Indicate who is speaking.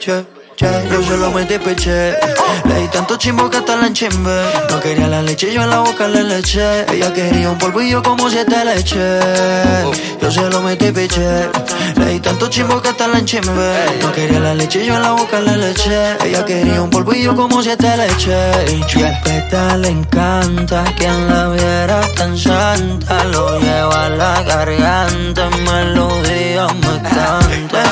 Speaker 1: Yo se lo metí piché. Le di tanto chimbo que hasta la enchimbe. No quería la leche, yo en la boca le eché. Ella quería un polvillo como 7 leche. Yo se lo metí piché. Le di tanto chimbo que hasta la enchimbe. No quería la leche, yo en la boca le eché. Ella quería un polvillo como 7 leche. Y chupeta le encanta. Quien la viera tan santa. Lo lleva a la garganta. Melodía me canta.